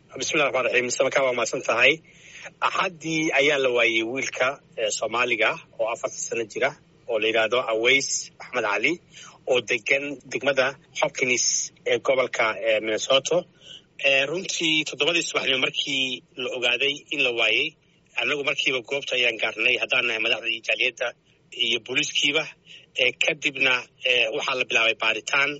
bismillahi rahmaani rahiim. Samaka waa mahadsan tahay. Axaddii ayaa la waayey wiilka Soomaaliga oo 4 sano jira oo la yidhaahdo Aways Axmed Cali oo degan degmada Hopkins ee gobolka Minnesota. Runtii 7 subaxnimo markii la ogaaday in la waayey, anagu markiiba goobta ayaan gaarnay haddaan nahay madaxda jaaliyadda iyo booliiskiiba. Kadibna waxaa la bilaabay baaritaan.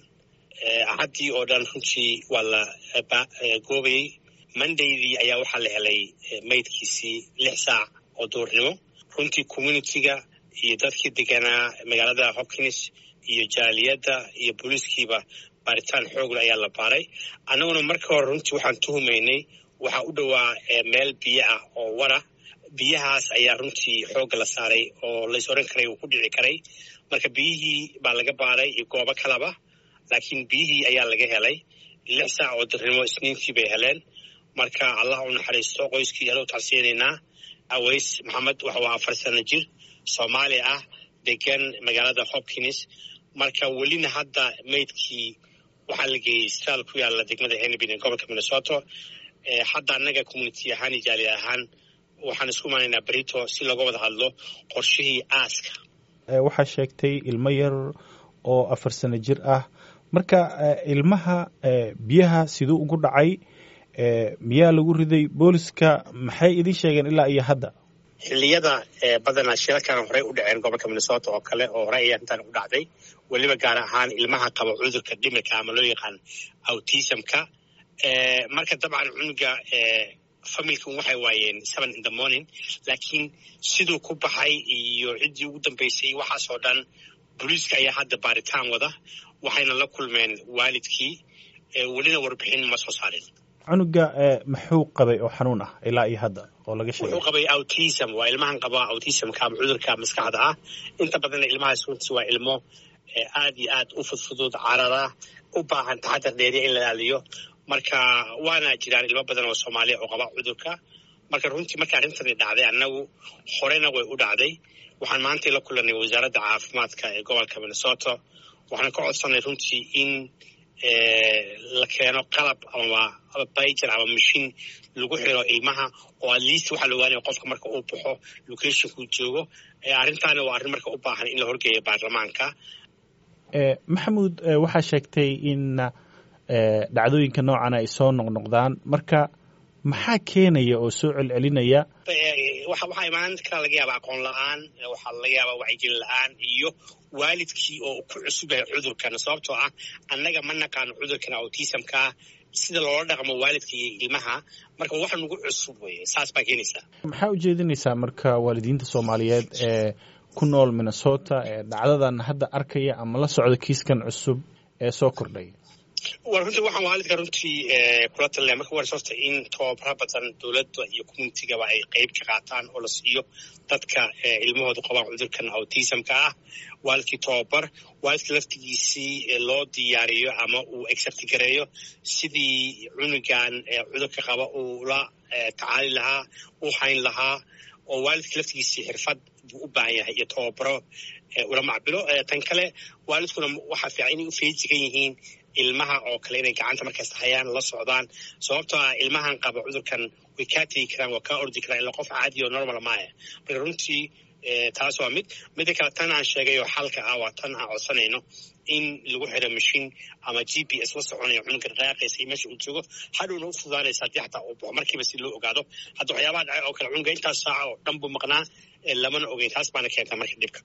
Axaddii oo dhan runtii waa la goobayey. Mondaydii ayaa waxaa la helay maydkiisii 6 saac oo duurnimo. Runtii communityga iyo dadkii deganaa magaalada Hopkins iyo jaaliyadda iyo booliiskiiba baaritaan xoog leh ayaa la baaray. Annaguna marka hore runtii waxaan tuhumaynay waxaa u dhowaa meel biyo ah oo wara. Biyahaas ayaa runtii xoogga la saaray oo lays oran karay uu ku dhici karay. Marka biyihii baa laga baaray iyo goobo kaleba, laakiin biyihii ayaa laga helay 6 saac oo duurnimo isniintii bay heleen. Marka allah u naxariisto qoyskii aad u tacsiinaynaa. Aways Maxamed waxa waa 4 sano jir Soomaali ah degan magaalada Hopkins. Marka welina hadda maydkii waxaa la geeyey isbitaal ku yaala degmada Hennepin ee gobolka Minnesota. Hadda annaga community ahaan iyo jaali ahaan waxaan isku imanaynaa berito si looga wada hadlo qorshihii aaska. Waxaa sheegtay ilmo yar oo 4 sano jir ah. Marka ilmaha biyaha siduu ugu dhacay, miyaa lagu riday? booliska maxay idin sheegeen ilaa iyo hadda? Xilliyada badanaa shirarkan horey u dhaceen gobolka Minnesota oo kale oo horey ayaa intaan u dhacday, weliba gaar ahaan ilmaha qaba cudurka dhimirka ama loo yaqaan autismka. Marka dabcan cunuga familkan waxay waayeen 7 in the morning, laakiin siduu ku baxay iyo ciddii ugu dambeysay waxaasoo dhan booliiska ayaa hadda baaritaan wada. Waxayna la kulmeen waalidkii, welina warbixin ma soo saarin. cunuga muxuu qabay oo xanuun ah ilaa iyo hadda oo laga sheegay? Wuxuu qabay autism. Waa ilmahan qaba autismka ama cudurka maskaxda ah. Inta badan ilmahaas runtii waa ilmo aad iyo aad u fudfudud, carara, u baahan taxadar dheeri in la ilaaliyo. Marka waana jiraan ilmo badan oo Soomaali oo qaba cudurka. Marka runtii marka arrintani dhacday, annagu horena way u dhacday. Waxaan maanta la kulanay wasaaradda caafimaadka ee gobolka Minnesota. Waxaan ka codsanay runtii in la keeno qalab ama pager ama machine lagu xiro ilmaha oo at least waxaa la ogaanaya qofka marka uu baxo locationku joogo. Arrintaana waa arrin marka u baahan in la horgeeyo baarlamaanka. Maxamuud, waxaa sheegtay in dhacdooyinka noocan ay soo noqnoqdaan. Marka maxaa keenaya oo soo celcelinaya? waxaa imaan kara laga yaaba aqoon la'aan, waxaa laga yaaba wacyigelin la'aan iyo waalidkii oo ku cusub yahay cudurkan. Sababtoo ah annaga ma naqaano cudurkan autismka sida loola dhaqmo waalidka iyo ilmaha. Marka wax nagu cusub weye, saas baa keenaysaa. Maxaa ujeedinaysaa marka waalidiinta Soomaaliyeed ee ku nool Minnesota ee dhacdadan hadda arkaya ama la socda kiiskan cusub ee soo kordhay? Runtii waxaan waalidka runtii kula talinaya marka hore horta in tababaro badan dowladda iyo communitygaba ay qayb ka qaataan oo la siiyo dadka ilmahooda qabaan cudurkan autismka ah. Waalidkii tababar, waalidka laftigiisii loo diyaariyo ama uu accept gareeyo sidii cunugan cudurka qaba uu la tacaali lahaa, u hayn lahaa. oo waalidka laftigiisii xirfad buu u baahan yahay iyo tababaro ula macbilo. Tan kale waalidkuna waxaa fiican inay u feejigan yihiin ilmaha oo kale inay gacanta markasta hayaan, la socdaan. Sababtoo ah ilmahan qaba cudurkan way kaa tegi karaan, waa kaa ordi karaan ilaa qof caadi oo normal maaha. Marka runtii taas waa midda kale tan aan sheegay oo xalka ah waa tan aan codsanayno in lagu xiro machine ama GPS la soconayo cunugan qaaqaysa iyo meesha uu joogo. Hadhowna u fududaanaysa haddii xataa uu baxo markiiba si loo ogaado. Hadda waxyaabaha dhacay oo kale cunuga intaas saaca oo dhan buu maqnaa lamana ogeyn. Taas baana keenta marka dhibka.